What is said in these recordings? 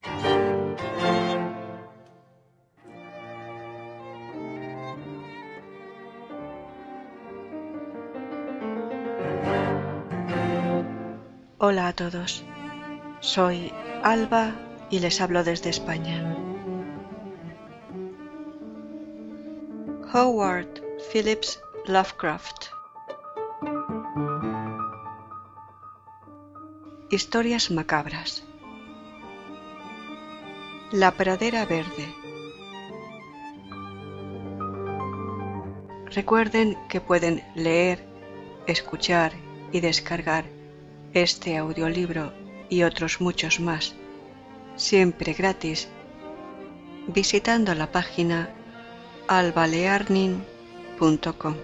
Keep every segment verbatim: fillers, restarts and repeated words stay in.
Hola a todos, soy Alba y les hablo desde España. Howard Phillips Lovecraft. Historias macabras. La pradera verde. Recuerden que pueden leer, escuchar y descargar este audiolibro y otros muchos más, siempre gratis, visitando la página alba learning punto com.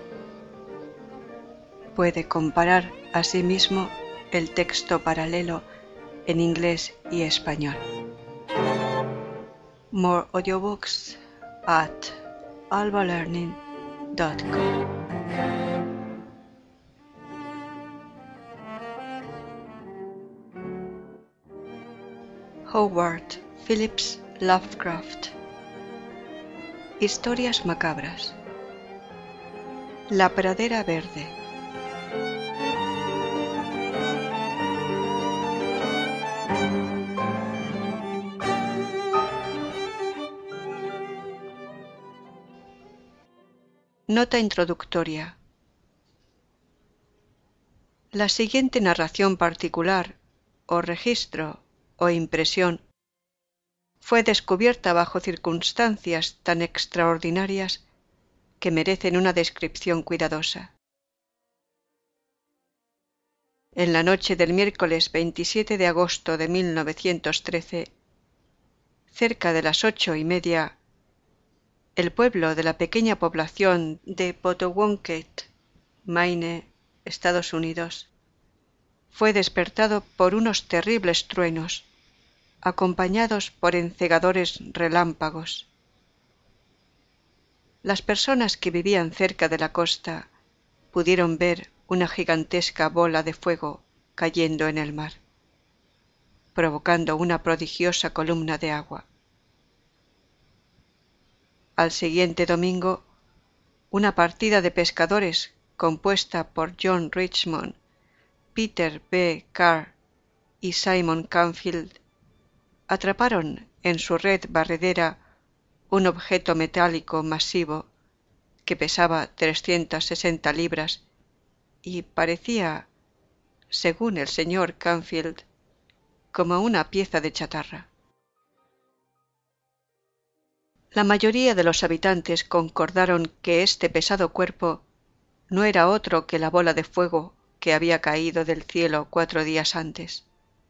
Puede comparar asimismo el texto paralelo en inglés y español. More audiobooks at alba learning dot com. Howard Phillips Lovecraft. Historias macabras. La pradera verde. Nota introductoria. La siguiente narración particular, o registro, o impresión, fue descubierta bajo circunstancias tan extraordinarias que merecen una descripción cuidadosa. En la noche del miércoles veintisiete de agosto de mil novecientos trece, cerca de las ocho y media, el pueblo de la pequeña población de Potawatomi, Maine, Estados Unidos, fue despertado por unos terribles truenos, acompañados por encegadores relámpagos. Las personas que vivían cerca de la costa pudieron ver una gigantesca bola de fuego cayendo en el mar, provocando una prodigiosa columna de agua. Al siguiente domingo, una partida de pescadores compuesta por John Richmond, Peter B. Carr y Simon Canfield atraparon en su red barredera un objeto metálico masivo que pesaba trescientas sesenta libras y parecía, según el señor Canfield, como una pieza de chatarra. La mayoría de los habitantes concordaron que este pesado cuerpo no era otro que la bola de fuego que había caído del cielo cuatro días antes.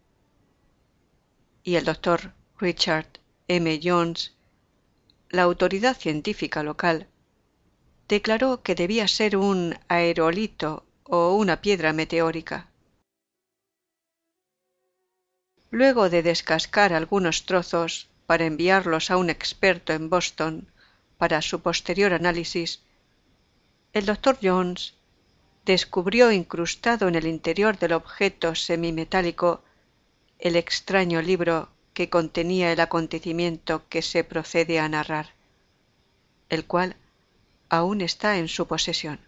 Y el doctor Richard M. Jones, la autoridad científica local, declaró que debía ser un aerolito o una piedra meteórica. Luego de descascar algunos trozos para enviarlos a un experto en Boston para su posterior análisis, el doctor Jones descubrió incrustado en el interior del objeto semimetálico el extraño libro que contenía el acontecimiento que se procede a narrar, el cual aún está en su posesión.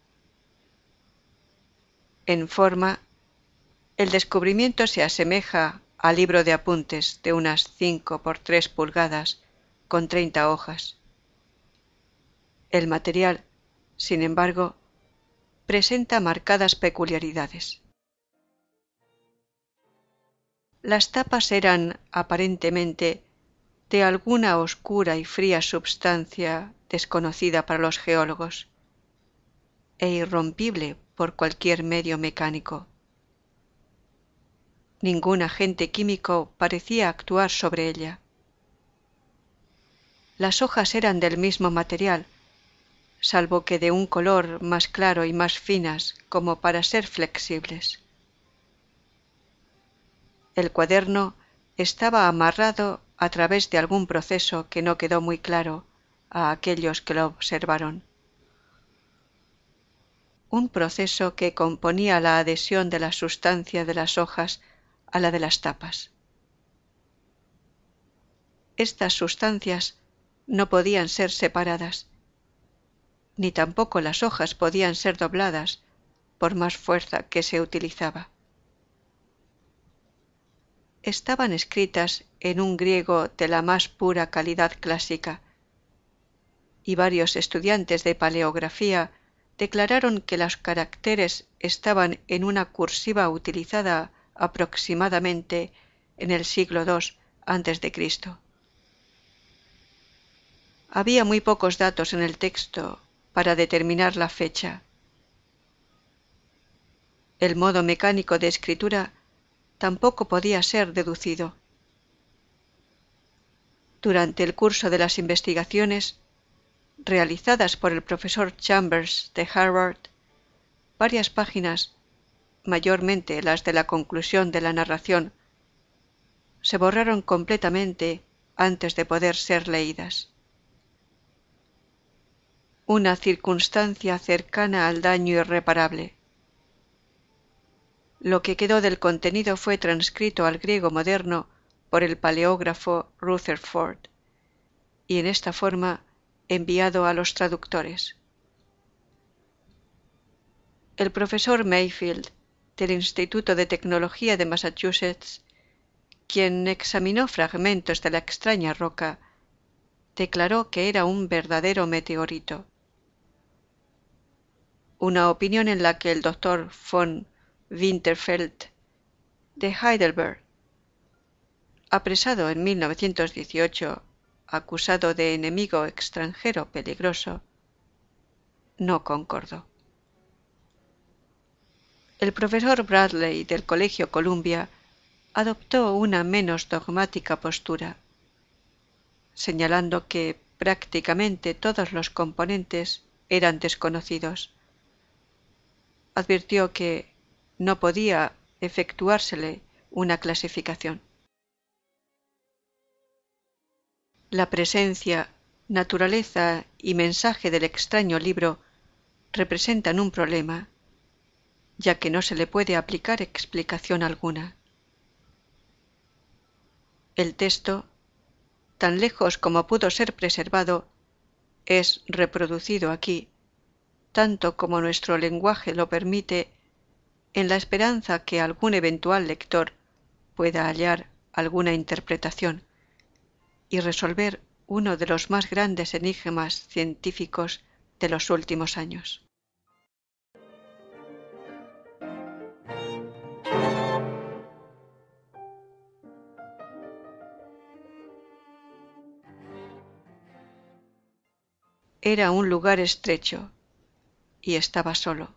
En forma, el descubrimiento se asemeja al libro de apuntes de unas cinco por tres pulgadas con treinta hojas. El material, sin embargo, presenta marcadas peculiaridades. Las tapas eran, aparentemente, de alguna oscura y fría substancia desconocida para los geólogos, e irrompible por cualquier medio mecánico. Ningún agente químico parecía actuar sobre ella. Las hojas eran del mismo material, salvo que de un color más claro y más finas como para ser flexibles. El cuaderno estaba amarrado a través de algún proceso que no quedó muy claro a aquellos que lo observaron. Un proceso que componía la adhesión de la sustancia de las hojas a la de las tapas. Estas sustancias no podían ser separadas, ni tampoco las hojas podían ser dobladas por más fuerza que se utilizaba. Estaban escritas en un griego de la más pura calidad clásica, y varios estudiantes de paleografía declararon que los caracteres estaban en una cursiva utilizada aproximadamente en el siglo segundo antes de Cristo. Había muy pocos datos en el texto para determinar la fecha. El modo mecánico de escritura tampoco podía ser deducido. Durante el curso de las investigaciones realizadas por el profesor Chambers de Harvard, varias páginas, mayormente las de la conclusión de la narración, se borraron completamente antes de poder ser leídas. Una circunstancia cercana al daño irreparable. Lo que quedó del contenido fue transcrito al griego moderno por el paleógrafo Rutherford y en esta forma enviado a los traductores. El profesor Mayfield del Instituto de Tecnología de Massachusetts, quien examinó fragmentos de la extraña roca, declaró que era un verdadero meteorito. Una opinión en la que el doctor von Winterfeld de Heidelberg, apresado en mil novecientos dieciocho, acusado de enemigo extranjero peligroso, no concordó. El profesor Bradley del Colegio Columbia adoptó una menos dogmática postura, señalando que prácticamente todos los componentes eran desconocidos. Advirtió que no podía efectuársele una clasificación. La presencia, naturaleza y mensaje del extraño libro representan un problema, ya que no se le puede aplicar explicación alguna. El texto, tan lejos como pudo ser preservado, es reproducido aquí, tanto como nuestro lenguaje lo permite, en la esperanza que algún eventual lector pueda hallar alguna interpretación y resolver uno de los más grandes enigmas científicos de los últimos años. Era un lugar estrecho y estaba solo.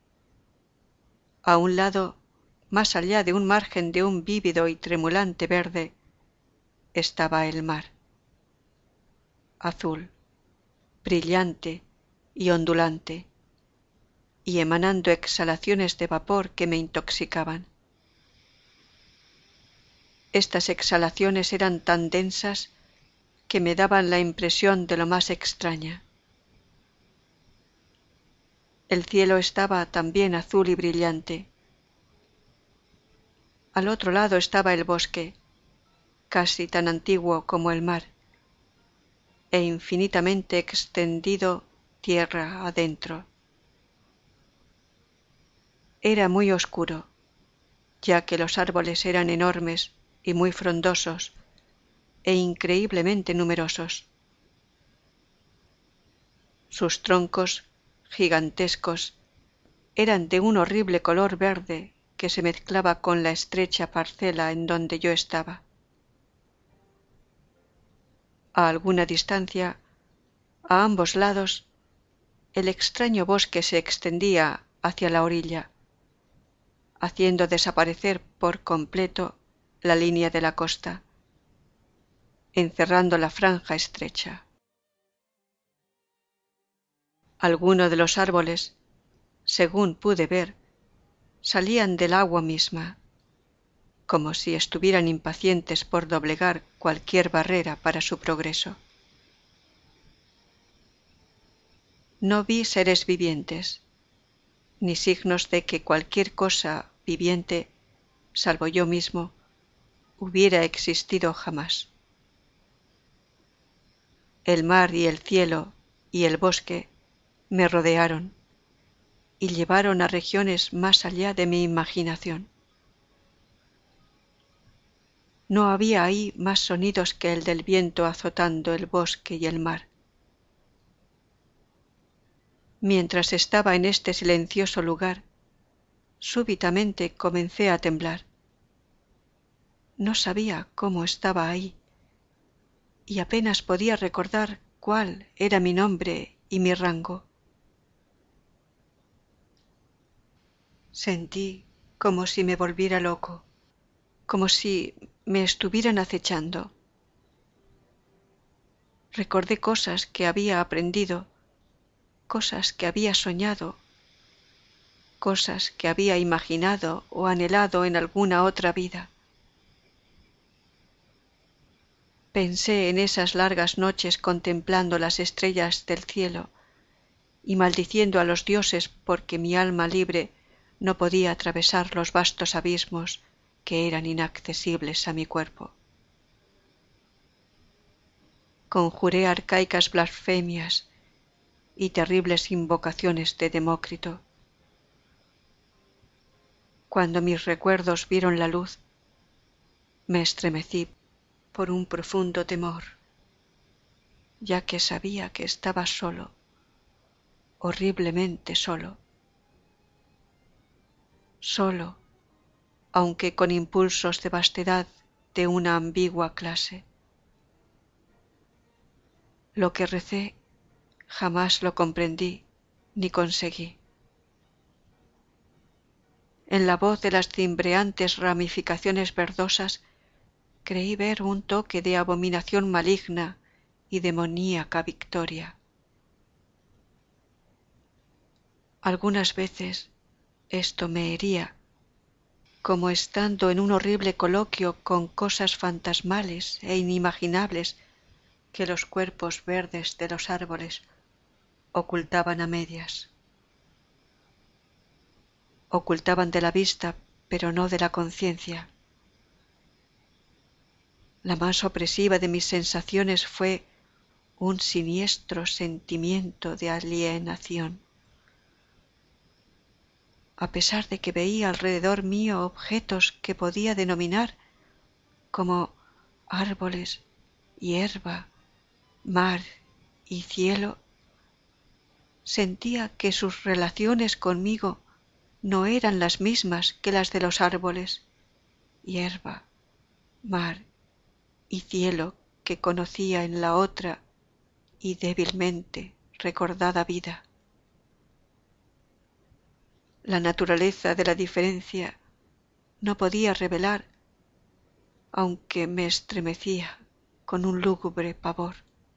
A un lado, más allá de un margen de un vívido y tremulante verde, estaba el mar, azul, brillante y ondulante, y emanando exhalaciones de vapor que me intoxicaban. Estas exhalaciones eran tan densas que me daban la impresión de lo más extraña. El cielo estaba también azul y brillante. Al otro lado estaba el bosque, casi tan antiguo como el mar, e infinitamente extendido tierra adentro. Era muy oscuro, ya que los árboles eran enormes y muy frondosos, e increíblemente numerosos. Sus troncos, gigantescos, eran de un horrible color verde que se mezclaba con la estrecha parcela en donde yo estaba. A alguna distancia, a ambos lados, el extraño bosque se extendía hacia la orilla, haciendo desaparecer por completo la línea de la costa, encerrando la franja estrecha. Algunos de los árboles, según pude ver, salían del agua misma, como si estuvieran impacientes por doblegar cualquier barrera para su progreso. No vi seres vivientes, ni signos de que cualquier cosa viviente, salvo yo mismo, hubiera existido jamás. el mar y el cielo y el bosque me rodearon y llevaron a regiones más allá de mi imaginación. No había ahí más sonidos que el del viento azotando el bosque y el mar. Mientras estaba en este silencioso lugar, súbitamente comencé a temblar. No sabía cómo estaba ahí y apenas podía recordar cuál era mi nombre y mi rango. Sentí como si me volviera loco, como si me estuvieran acechando. Recordé cosas que había aprendido, cosas que había soñado, cosas que había imaginado o anhelado en alguna otra vida. Pensé en esas largas noches contemplando las estrellas del cielo y maldiciendo a los dioses porque mi alma libre no podía atravesar los vastos abismos que eran inaccesibles a mi cuerpo. Conjuré arcaicas blasfemias y terribles invocaciones de Demócrito. Cuando mis recuerdos vieron la luz, me estremecí por un profundo temor, ya que sabía que estaba solo, horriblemente solo. Solo, aunque con impulsos de vastedad de una ambigua clase. Lo que recé jamás lo comprendí ni conseguí. En la voz de las cimbreantes ramificaciones verdosas creí ver un toque de abominación maligna y demoníaca victoria. Algunas veces esto me hería, como estando en un horrible coloquio con cosas fantasmales e inimaginables que los cuerpos verdes de los árboles ocultaban a medias. Ocultaban de la vista, pero no de la conciencia. La más opresiva de mis sensaciones fue un siniestro sentimiento de alienación. A pesar de que veía alrededor mío objetos que podía denominar como árboles, hierba, mar y cielo, sentía que sus relaciones conmigo no eran las mismas que las de los árboles, hierba, mar y cielo que conocía en la otra y débilmente recordada vida. La naturaleza de la diferencia no podía revelar, aunque me estremecía con un lúgubre pavor.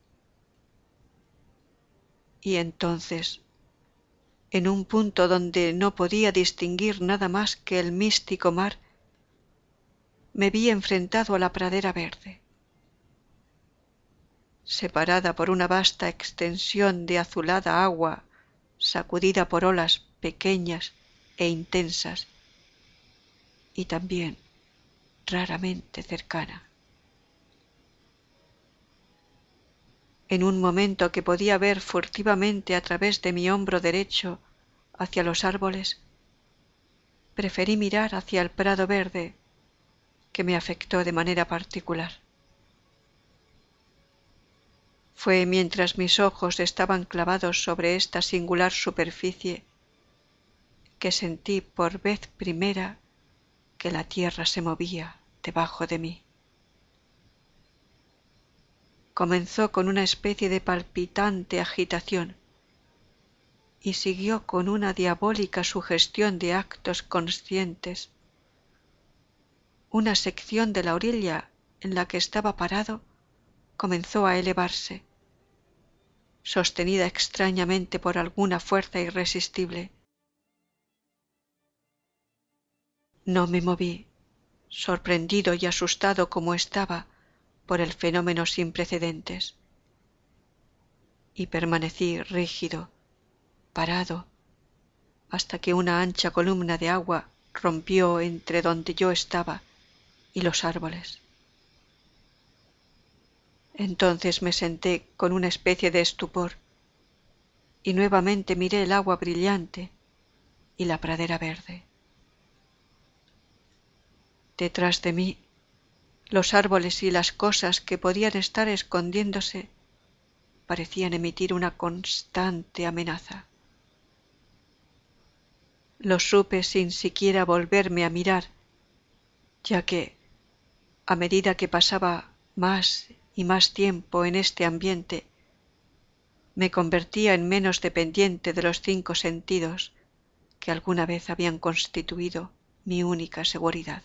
Y entonces, en un punto donde no podía distinguir nada más que el místico mar, me vi enfrentado a la pradera verde. Separada por una vasta extensión de azulada agua, sacudida por olas pequeñas e intensas, y también raramente cercana. En un momento que podía ver furtivamente a través de mi hombro derecho hacia los árboles, preferí mirar hacia el prado verde, que me afectó de manera particular. Fue mientras mis ojos estaban clavados sobre esta singular superficie que sentí por vez primera que la tierra se movía debajo de mí. Comenzó con una especie de palpitante agitación y siguió con una diabólica sugestión de actos conscientes. Una sección de la orilla en la que estaba parado comenzó a elevarse, sostenida extrañamente por alguna fuerza irresistible. No me moví, sorprendido y asustado como estaba por el fenómeno sin precedentes, y permanecí rígido, parado, hasta que una ancha columna de agua rompió entre donde yo estaba y los árboles. Entonces me senté con una especie de estupor y nuevamente miré el agua brillante y la pradera verde. Detrás de mí, los árboles y las cosas que podían estar escondiéndose parecían emitir una constante amenaza. Lo supe sin siquiera volverme a mirar, ya que, a medida que pasaba más y más tiempo en este ambiente, me convertía en menos dependiente de los cinco sentidos que alguna vez habían constituido mi única seguridad.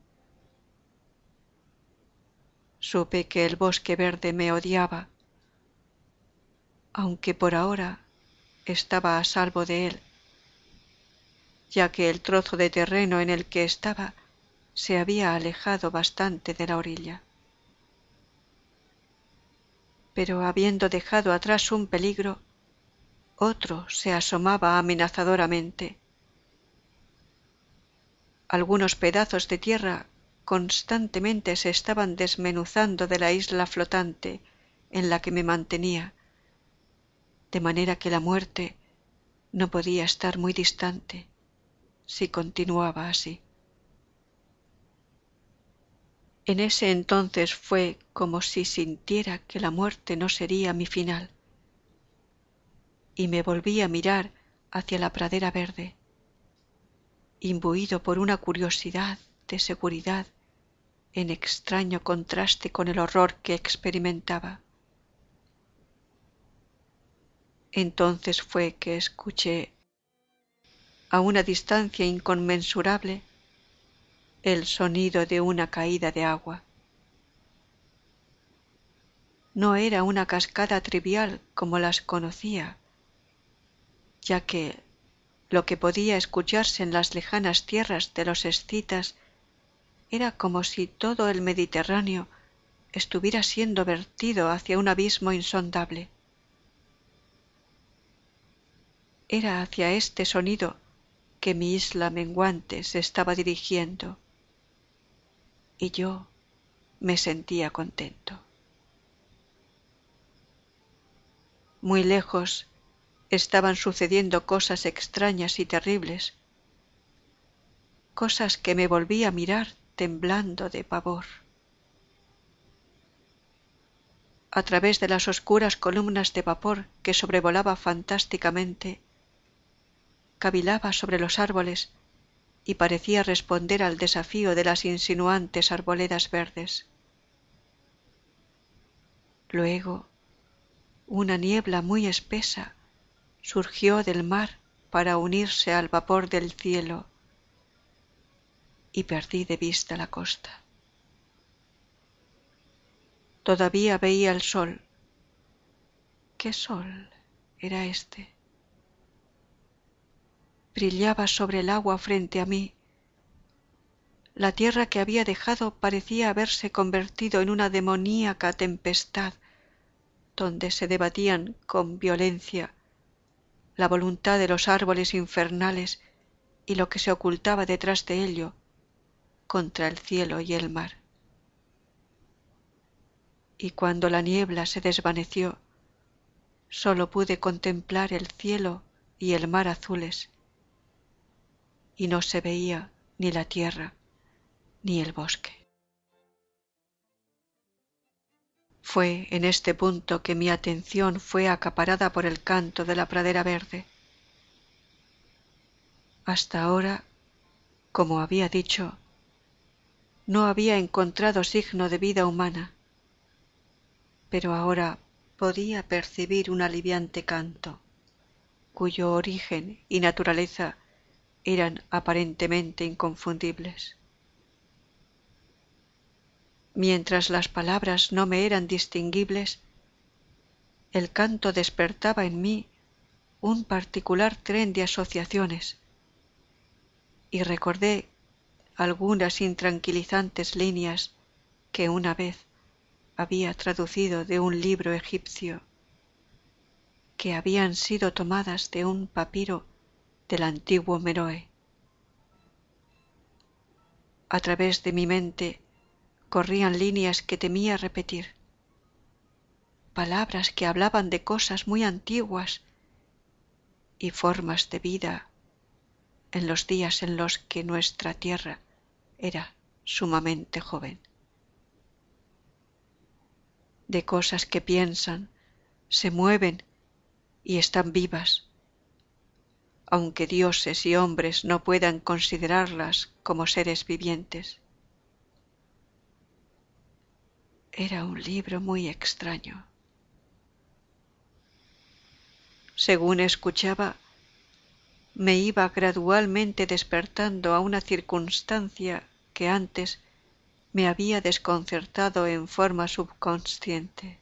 Supe que el bosque verde me odiaba, aunque por ahora estaba a salvo de él, ya que el trozo de terreno en el que estaba se había alejado bastante de la orilla. Pero habiendo dejado atrás un peligro, otro se asomaba amenazadoramente. Algunos pedazos de tierra constantemente se estaban desmenuzando de la isla flotante en la que me mantenía, de manera que la muerte no podía estar muy distante si continuaba así. En ese entonces fue como si sintiera que la muerte no sería mi final, y me volví a mirar hacia la pradera verde, imbuido por una curiosidad de seguridad en extraño contraste con el horror que experimentaba. Entonces fue que escuché, a una distancia inconmensurable, el sonido de una caída de agua. No era una cascada trivial como las conocía, ya que lo que podía escucharse en las lejanas tierras de los escitas era como si todo el Mediterráneo estuviera siendo vertido hacia un abismo insondable. Era hacia este sonido que mi isla menguante se estaba dirigiendo, y yo me sentía contento. Muy lejos estaban sucediendo cosas extrañas y terribles, cosas que me volví a mirar temblando de pavor. A través de las oscuras columnas de vapor que sobrevolaba fantásticamente, cavilaba sobre los árboles y parecía responder al desafío de las insinuantes arboledas verdes. Luego, una niebla muy espesa surgió del mar para unirse al vapor del cielo, y perdí de vista la costa. Todavía veía el sol. ¿Qué sol era este? Brillaba sobre el agua frente a mí. La tierra que había dejado parecía haberse convertido en una demoníaca tempestad, donde se debatían con violencia la voluntad de los árboles infernales y lo que se ocultaba detrás de ello contra el cielo y el mar. Y cuando la niebla se desvaneció, sólo pude contemplar el cielo y el mar azules, y no se veía ni la tierra ni el bosque. Fue en este punto que mi atención fue acaparada por el canto de la pradera verde. Hasta ahora, como había dicho, no había encontrado signo de vida humana, pero ahora podía percibir un aliviante canto, cuyo origen y naturaleza eran aparentemente inconfundibles. Mientras las palabras no me eran distinguibles, el canto despertaba en mí un particular tren de asociaciones, y recordé algunas intranquilizantes líneas que una vez había traducido de un libro egipcio, que habían sido tomadas de un papiro del antiguo Meroe. A través de mi mente corrían líneas que temía repetir. palabras que hablaban de cosas muy antiguas y formas de vida en los días en los que nuestra tierra era sumamente joven, de cosas que piensan, se mueven y están vivas, aunque dioses y hombres no puedan considerarlas como seres vivientes. Era un libro muy extraño. Según escuchaba, me iba gradualmente despertando a una circunstancia que antes me había desconcertado en forma subconsciente.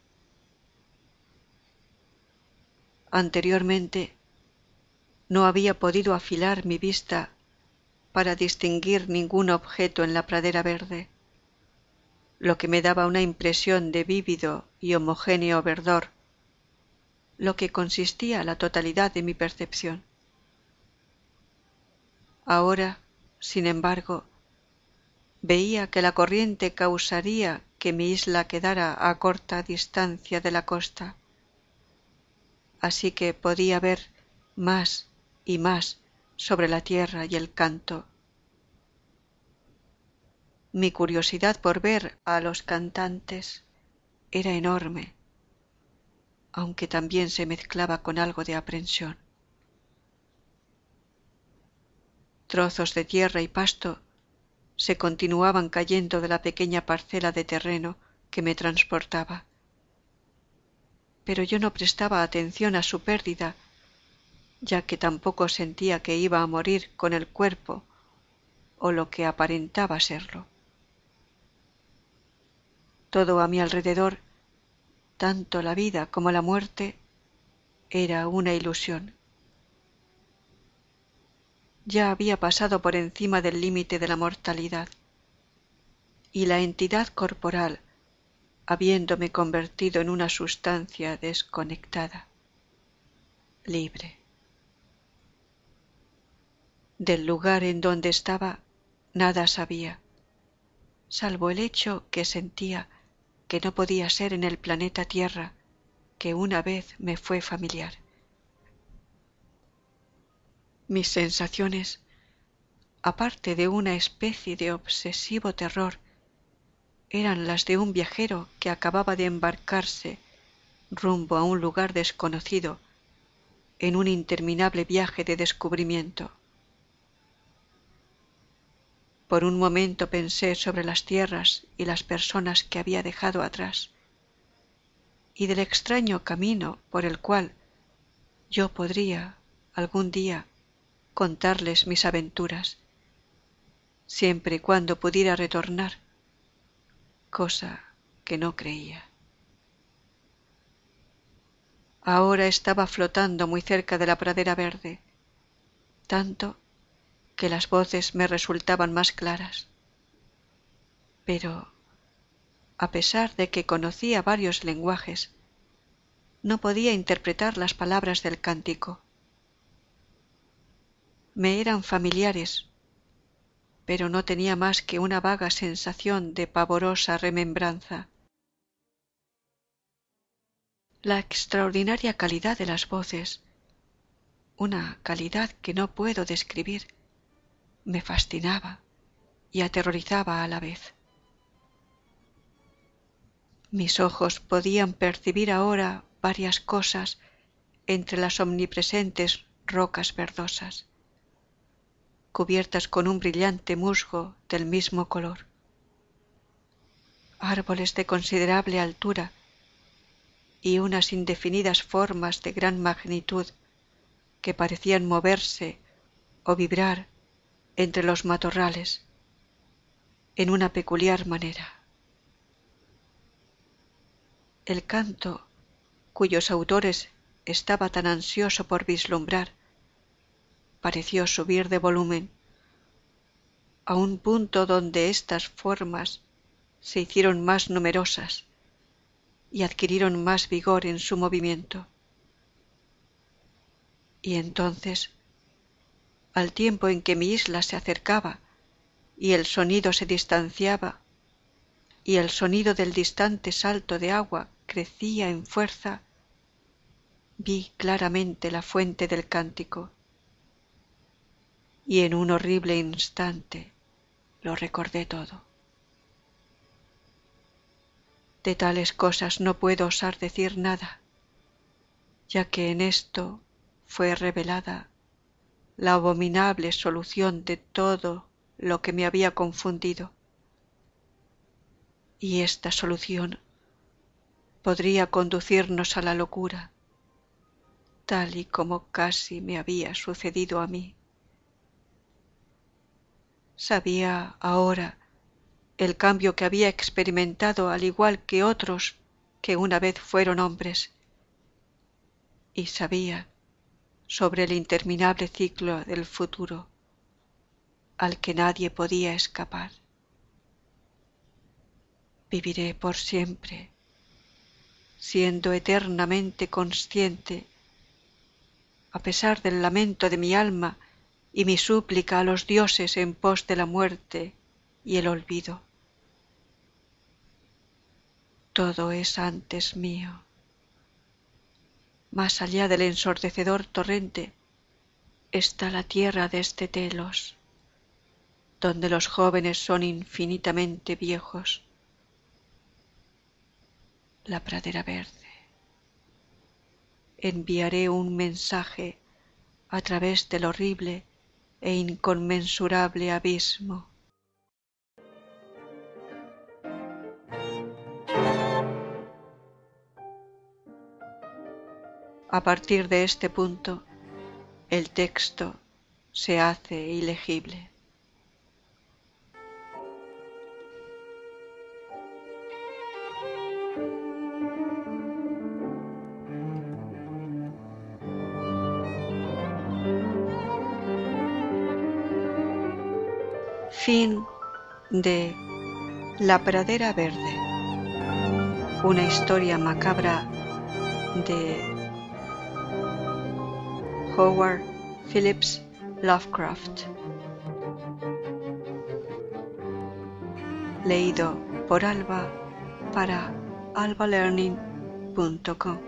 Anteriormente no había podido afilar mi vista para distinguir ningún objeto en la pradera verde, lo que me daba una impresión de vívido y homogéneo verdor, lo que consistía la totalidad de mi percepción. Ahora, sin embargo, veía que la corriente causaría que mi isla quedara a corta distancia de la costa, así que podía ver más y más sobre la tierra y el canto. Mi curiosidad por ver a los cantantes era enorme, aunque también se mezclaba con algo de aprensión. Trozos de tierra y pasto se continuaban cayendo de la pequeña parcela de terreno que me transportaba, pero yo no prestaba atención a su pérdida, ya que tampoco sentía que iba a morir con el cuerpo o lo que aparentaba serlo. Todo a mi alrededor, tanto la vida como la muerte, era una ilusión. Ya había pasado por encima del límite de la mortalidad, y la entidad corporal, habiéndome convertido en una sustancia desconectada, libre. Del lugar en donde estaba nada sabía, salvo el hecho que sentía que no podía ser en el planeta Tierra que una vez me fue familiar. Mis sensaciones, aparte de una especie de obsesivo terror, eran las de un viajero que acababa de embarcarse rumbo a un lugar desconocido en un interminable viaje de descubrimiento. Por un momento pensé sobre las tierras y las personas que había dejado atrás, y del extraño camino por el cual yo podría algún día contarles mis aventuras, siempre y cuando pudiera retornar, cosa que no creía. Ahora estaba flotando muy cerca de la pradera verde, tanto que las voces me resultaban más claras. Pero, a pesar de que conocía varios lenguajes, no podía interpretar las palabras del cántico. Me eran familiares, pero no tenía más que una vaga sensación de pavorosa remembranza. La extraordinaria calidad de las voces, una calidad que no puedo describir, me fascinaba y aterrorizaba a la vez. Mis ojos podían percibir ahora varias cosas entre las omnipresentes rocas verdosas, cubiertas con un brillante musgo del mismo color. Árboles de considerable altura y unas indefinidas formas de gran magnitud que parecían moverse o vibrar entre los matorrales en una peculiar manera. El canto, cuyos autores estaba tan ansioso por vislumbrar, pareció subir de volumen a un punto donde estas formas se hicieron más numerosas y adquirieron más vigor en su movimiento. Y entonces, al tiempo en que mi isla se acercaba y el sonido se distanciaba, y el sonido del distante salto de agua crecía en fuerza, vi claramente la fuente del cántico, y en un horrible instante lo recordé todo. De tales cosas no puedo osar decir nada, ya que en esto fue revelada la abominable solución de todo lo que me había confundido, y esta solución podría conducirnos a la locura, tal y como casi me había sucedido a mí. Sabía ahora el cambio que había experimentado, al igual que otros que una vez fueron hombres, y sabía sobre el interminable ciclo del futuro al que nadie podía escapar. Viviré por siempre, siendo eternamente consciente, a pesar del lamento de mi alma y mi súplica a los dioses en pos de la muerte y el olvido. Todo es antes mío. Más allá del ensordecedor torrente está la tierra de este telos, donde los jóvenes son infinitamente viejos, la pradera verde. Enviaré un mensaje a través del horrible e inconmensurable abismo. A partir de este punto, el texto se hace ilegible. Fin de La pradera verde, una historia macabra de Howard Phillips Lovecraft. Leído por Alba para alba learning punto com.